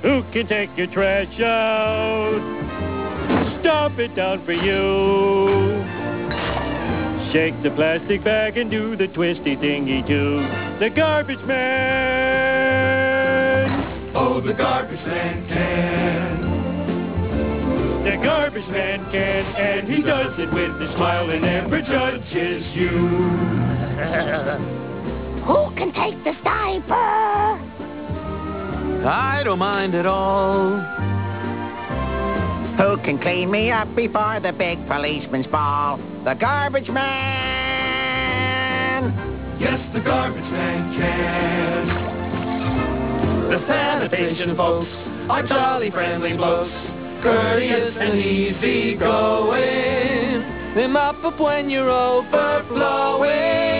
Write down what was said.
Who can take your trash out? Stomp it down for you. Shake the plastic bag and do the twisty thingy too. The garbage man. Oh, the garbage man can. The garbage man can, and he does it with a smile and never judges you. Who can take this diaper? I don't mind at all. Who can clean me up before the big policeman's ball? The garbage man! Yes, the garbage man can. The sanitation folks are jolly friendly blokes, courteous and easy going. They mop up when you're overflowing.